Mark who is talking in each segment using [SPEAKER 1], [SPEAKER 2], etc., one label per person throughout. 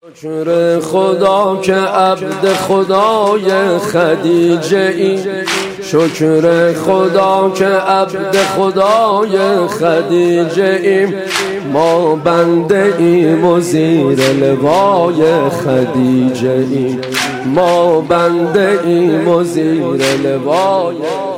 [SPEAKER 1] شکر خدا که عبد خدای خدیجه ایم، شکر خدا که عبد خدای خدیجه ایم، ما بنده ایم و زیر لوای خدیجه ایم، ما بنده ایم و زیر لوای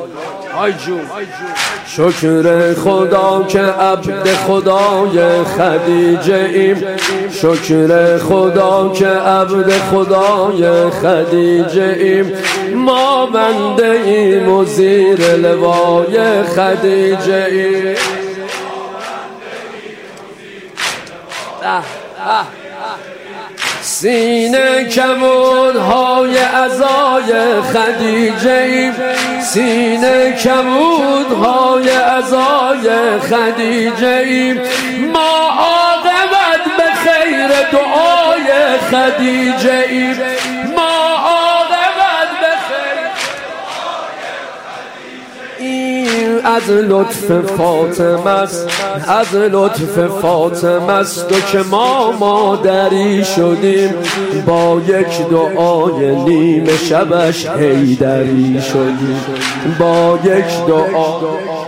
[SPEAKER 1] شکر خدا که عبد خدای خدیجه ایم، شکر خدا که عبد خدای خدیجه ایم، ما بنده ایم و زیر لوای خدیجه ایم. سینه کمودهای عزای خدیجه ایم، سینه کمودهای عزای خدیجه ایم، ما عاقبت به خیر دعای خدیجه ایم، ما عاقبت به خیر این از لطف فاطمه است، از لطف فاطمه است و که ما مادری شدیم، با یک دعای نیمه شبش حیدری شدیم، با یک دعا.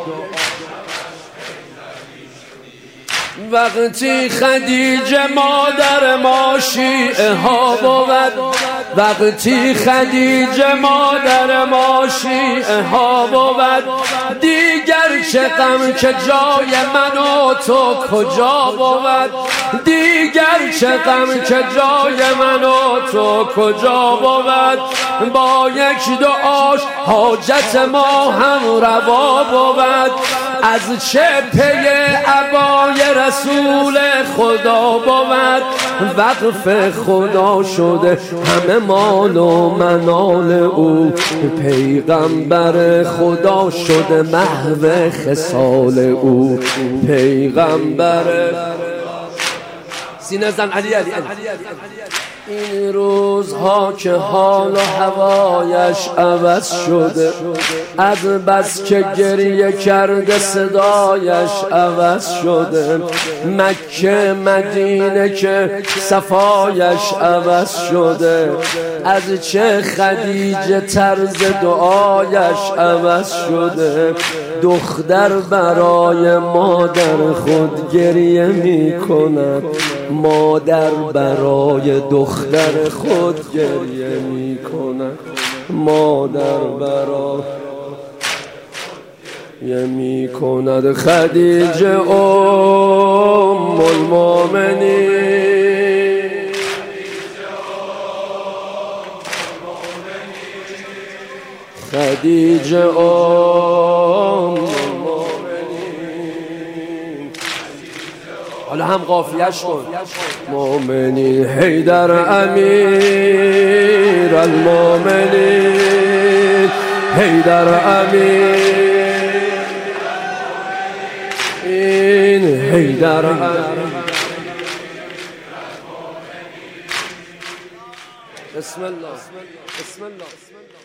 [SPEAKER 1] وقتی خدیجه مادر ما شیعه ها بود، وقتی خدیجه مادر ما شیعه ها بود، دیگر چه غم که جای من و تو کجا بود، دیگر چه غم که جای من و تو کجا بود، با یک دعاش حاجت ما هم روا بود، از چه پی عبای رسول خدا بود، وقف خدا شده همه مال و منال او، پیغمبر خدا شده محو خصال او، پیغمبر سینه زن علی علی این روزها که حال و هوایش عوض شده، از بس که گریه کرده صدایش عوض شده، مکه مدینه که صفایش عوض شده، از چه خدیجه طرز دعایش عوض شده، دختر برای مادر خود گریه می کند، مادر برای دختر خود گریه می کند، مادر برای می کند. خدیجه ام المؤمنین، خدیجه ام حالا هم قافیه‌اش کن. مومنین حیدر امیر المومنین، حیدر امیر این حیدر امیر. بسم الله بسم الله.